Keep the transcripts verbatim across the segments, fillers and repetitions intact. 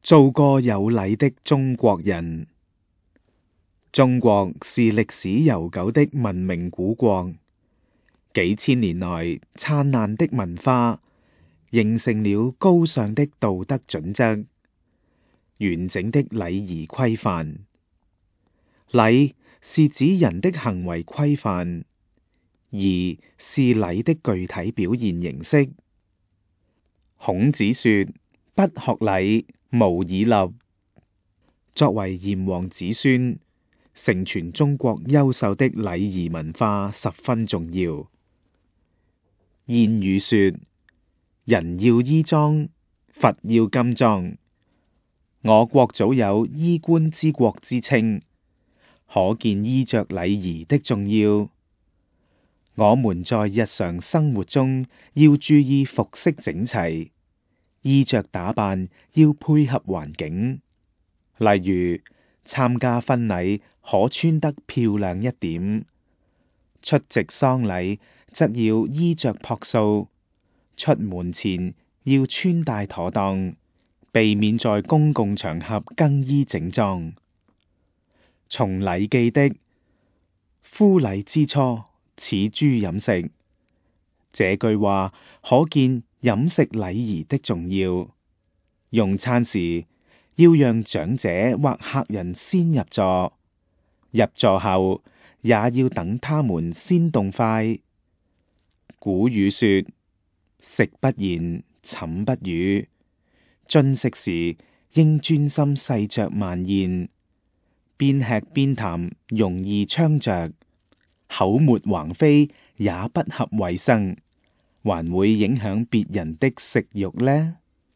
做個有禮的中國人。中國是歷史悠久的文明古國，幾千年來燦爛的文化形成了高尚的道德準則，完整的禮儀規範。禮是指人的行為規範，儀是禮的具體表現形式。孔子說：不學禮，無以立。作為炎黃子孫，承傳中國優秀的禮儀文化十分重要。諺語說：人要衣裝，佛要金裝。我國早有衣冠之國之稱，可見衣着禮儀的重要。我們在日常生活中要注意服飾整齊，衣着打扮要配合環境。例如參加婚禮可穿得漂亮一點，出席喪禮則要衣着樸素，出門前要穿戴妥當，避免在公共場合更衣整裝。從《禮記》的夫禮之初，始諸飲食，這句話可見飲食禮儀的重要。用餐時要讓長者或客人先入座，入座後也要等他們先動筷。古語說：食不言，寢不語。進食時應專心細嚼慢咽，邊吃邊談容易昌着，口沫橫飛也不合衛生，還會影響別人的食慾呢。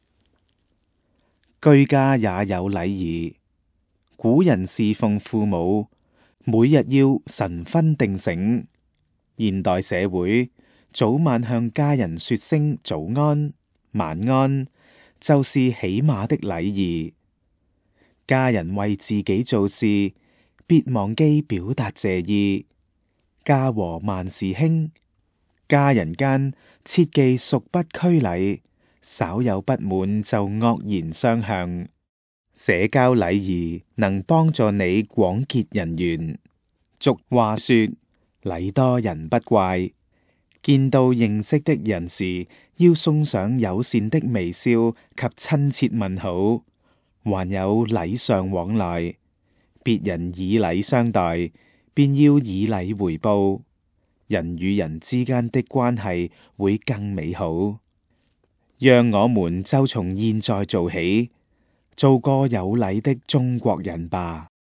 居家也有禮儀。古人侍奉父母，每日要晨昏定省。現代社會早晚向家人說聲早安、晚安，就是起碼的禮儀。家人為自己做事，別忘記表達謝意。家和萬事興，家人間切忌俗不拘禮，稍有不滿就惡言相向。社交禮儀能幫助你廣結人緣。俗話說：禮多人不怪。見到認識的人時，要送上友善的微笑及親切問好，還有禮尚往來。別人以禮相待，便要以禮回報，人與人之間的關係會更美好。讓我們就從現在做起，做個有禮的中國人吧。